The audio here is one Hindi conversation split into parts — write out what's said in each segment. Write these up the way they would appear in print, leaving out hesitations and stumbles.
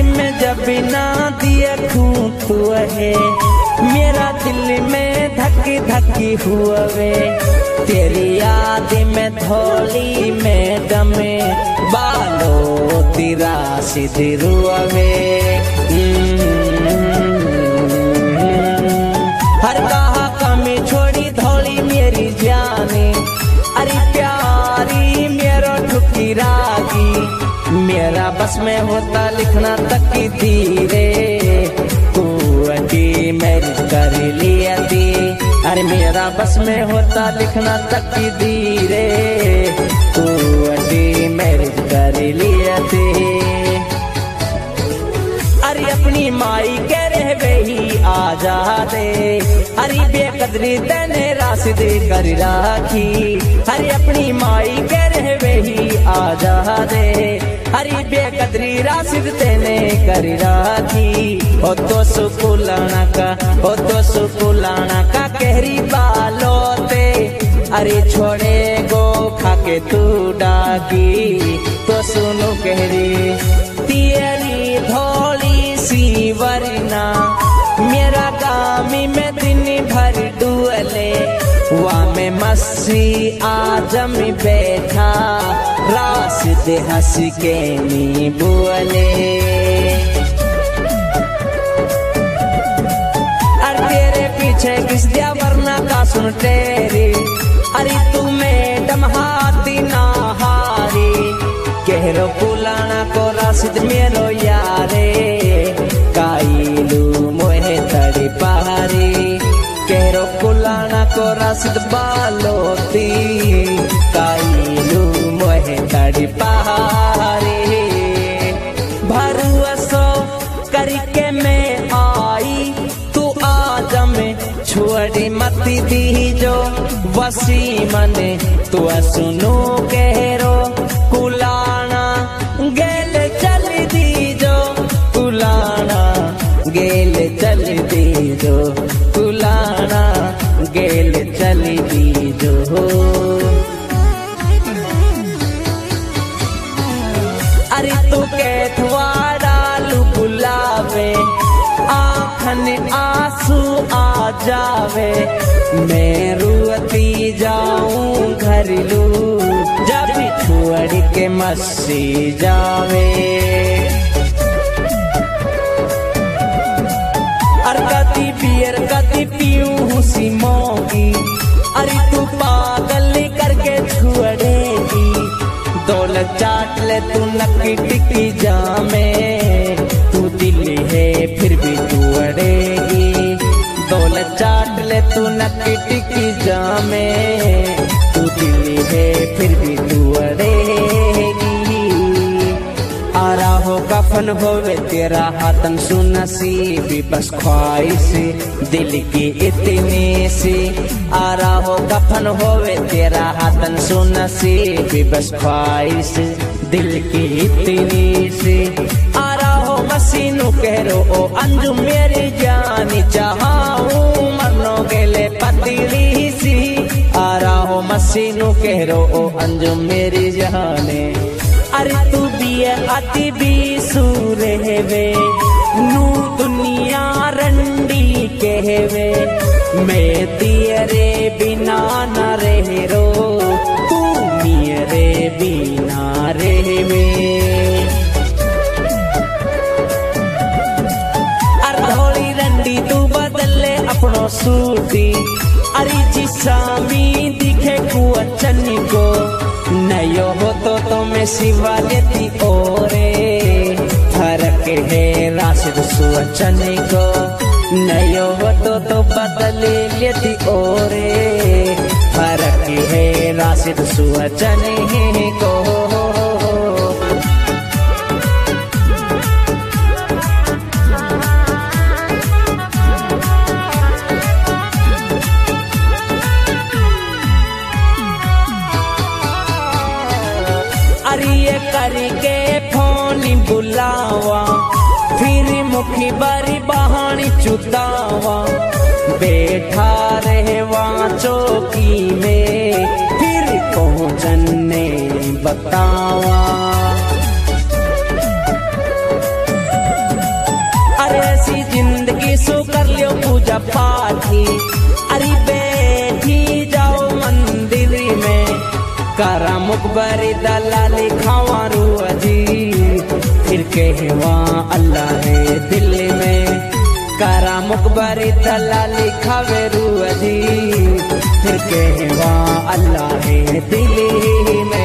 में जब ना देखूं तू है, मेरा दिल में धक्की धक्की हुआ वे। तेरी याद में धोली में दमे बालो तेरा सीधी रुआ वे। हर कहा कमी छोड़ी धोली मेरी जाने, अरे प्यारी मेरा ठुकी रागी। मेरा बस में होता लिखना तक की धीरे, तू अटी मैरिज कर लिया थी। अरे मेरा बस में होता लिखना तक की धीरे, तू अटी मैरिज कर लिया थी। अरे अपनी माई के रहवे ही आजादे, अरे बेकदरी तने राशिद कर राखी। अरे अपनी माई के रहवे ही आजादे, अरे बेकदरी राशिद तेने कर राखी। ओ तो सुकुलाना का, ओ तो सुकुलाना का कहरी बालोते, अरे छोड़े गो खाके तू डागी। तो सुनो कहरी तेरी धोली सी वरना, मेरा गामी में दिन भर डुअले। वहाँ में मस्सी आजम बैठा, राशिद हंस के नी बुअले। अरे तेरे पीछे किस दिया वरना का सुन तेरी, अरे तू मैडम हाथी ना हारी। कहरो पुलाना को राशिद मेरो यारे, काईलू मोहे तड़ी पहारी। कहरो पुलाना को राशिद बालोती, काईलू मोहे तड़ी पहारी। भरुसो करके मैं आई, तू आज में छोड़ी मती दी जो वसी मने। तू सुनो कहरो कुलाना गेल चल दी जो, कुलाना गेल चल दी जो, कुलाना गेल चल दी जो। अरे तू कैथवाड़ा लू बुलावे, आँखन आंसू आ जावे। मैं रुअती जाऊं घर लू, जब छोड़ के मस्सी जावे। अर कदी बियर कदी पीऊं सी मोगी, अरे तू पागल करके छुड़ेगी। दौलत चाट ले तू नक्की टिकी जामे, तू दिल है फिर भी तू अड़ेगी। दौलत चाट ले तू नक्की टिकी जामे, तू दिल है फिर भी तू अड़ेगी। आरा हो कफन होवे तेरा हाथन सुनसीबी, बस ख्वाहिश दिल की इतनी सी। आरा हो कफन होवे तेरा हाथन सुनसीबी, बस ख्वाहिश दिल की इतनी सी। आरा हो मसीनू कहरो ओ अंजू मेरी जानी, चाहूं मरनो गेले पतली सी। आरा हो मसीनू कहरो ओ अंजू मेरी जाने, अरे तू भी अति भी सूरे वे। नू दुनिया रंडी कहवे, मैं तेरे बिना न रह रो, तू मेरे बिना रहवे। अरधोली रंडी तू बदले अपनो सूटी, अरे जिसामी दिखे कुअचन को। नयो हो तो मैं सिवा लेती ओरे, फर्क है राशिद सुअचन को। नयो हो तो बदल लेती ओरे, फर्क है राशिद सुअचन को। करके फोन बुलावा, फिर मुखी बारी बहानी चुतावा। बैठा रहे वहाँ चौकी में, फिर पहुँचने बतावा। सो कर लियो पूजा पाठी। अरे बैठी जाओ मंदिर में करा मुकबरी दलाली खावारू अजी, फिर कहवा अल्लाह है दिल में करा मुकबरी दलाली खावेरू अजी, फिर कहवा अल्लाह है दिल में।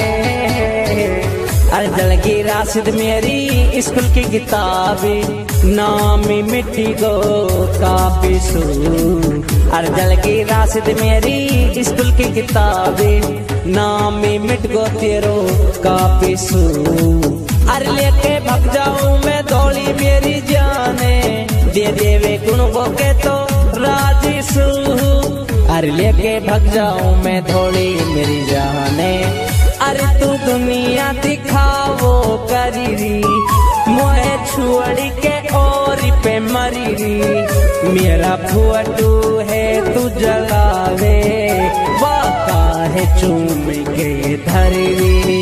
अर्जल की राशिद मेरी स्कूल की किताबें नाम मिट्टी गो काफी सू। अर्जल की राशिद मेरी स्कूल की किताबें नाम मिट गो तेरो काफी सू। अर लेके भग जाऊं मैं दौड़ी मेरी जाने, दे देवे गुण वो के तो राजी सू। अर लेके भग जाऊं मैं दौड़ी मेरी जाने, अरे तू दुनिया दिखावो करी मोहे छुअड़ी के और पे मरी। मेरा फुअटू है तू जलावे वाका है चूम के धरी।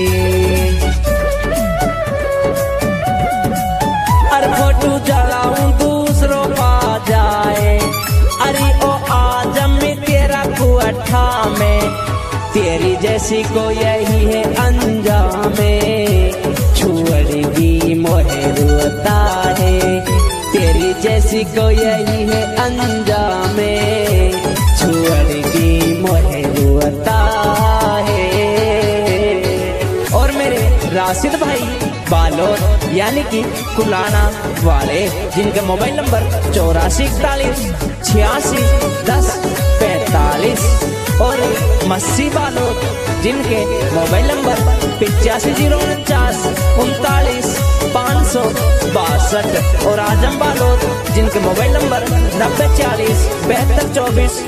अरे फोटू जलाऊं दूसरों पा जाए, अरे ओ आजम तेरा कुअठा में तेरी जैसी को यही है अंजामे। छुअड़गी मोहे रोता है तेरी जैसी को यही है अंजामे। छुअड़गी मोहे रोता है। और मेरे राशिद भाई बालोद यानी कि कुलाना वाले, जिनके मोबाइल नंबर 8441 86 10 45 और मस्सी बालोद जिनके मोबाइल नंबर 8509 39 562 और आजम बालोद जिनके मोबाइल नंबर 9040 72 24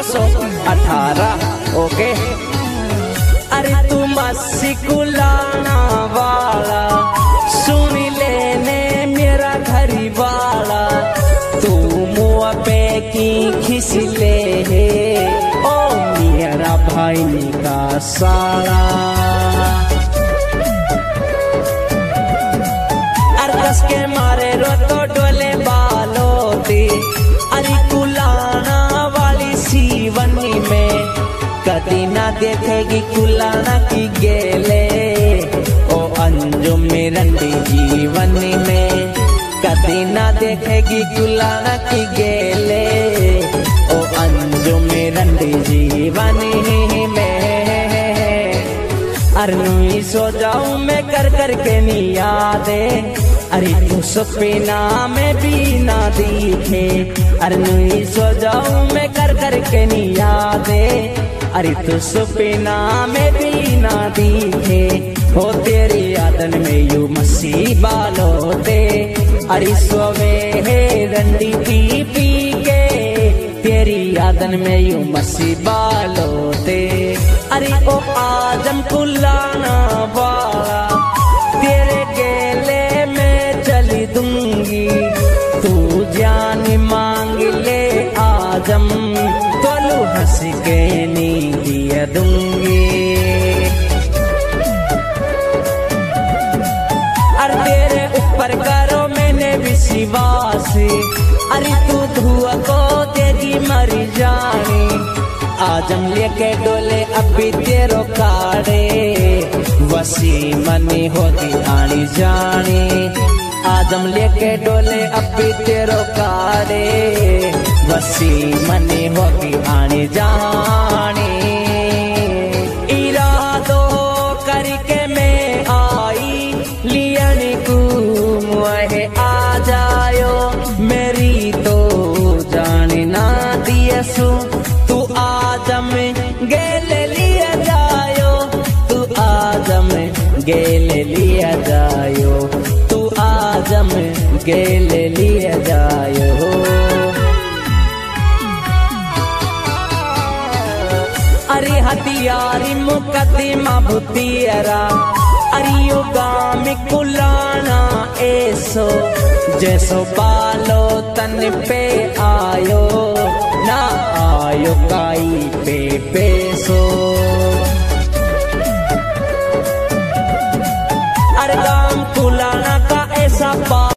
218। ओके। अरे तू मस्सी कुलाना वाला सुन लेने मेरा घरी वाला, तू मुआ पे की खिसले ओ मेरा भाई का साला। अरदस के मारे रो तो डोले बालोती, अरे कुलाना वाली सीवनी में कदी ना देखेगी कुलाना की गेले। ओ अंजुम रंडी जीवनी में कदी ना देखेगी कुलाना की गेले। ओ अंजुम रंडी जीवनी में अरनुई सो जाऊं मैं कर कर के नी यादे, अरे तू सपना में भी ना दिखे। अरनुई सो जाऊं मैं कर कर के नी यादे, अरे तू सपना में भी ना दिखे। हो तेरी यादन में यू मसी बालोते, अरे सोवे है रंडी पी पी के तेरी यादन में यू मसी बालोते। अरे ओ आजम कुलाना वाला तेरे गेले में चली दूंगी, तू जान मांग ले आजम तोलू हंस के नी दिया दूंगी। अरे तेरे ऊपर करो मैंने विश्वास, अरे तू धुआ को तेरी मरी जानी। आजम लेके डोले अभी तेरो काड़े, वसी मनी होती आनी जानी। आजम लेके डोले अभी तेरो काड़े, वसी मनी होती आनी जानी। इरादो करके मैं आई लियन को मुहे आ जायो, मेरी तो जानी ना दिया सु। तू आजम गेल लिया जायो, तू आजम गेल लिया जायो, तू आजम गेल लिया जायो। अरे हथियारी मुकदमा भूतियरा, अरियो गाम कुलाना ऐसो जैसो बालो तन पे आयो ना आयो काई पे पेसो। अरे गाम कुलाना का ऐसा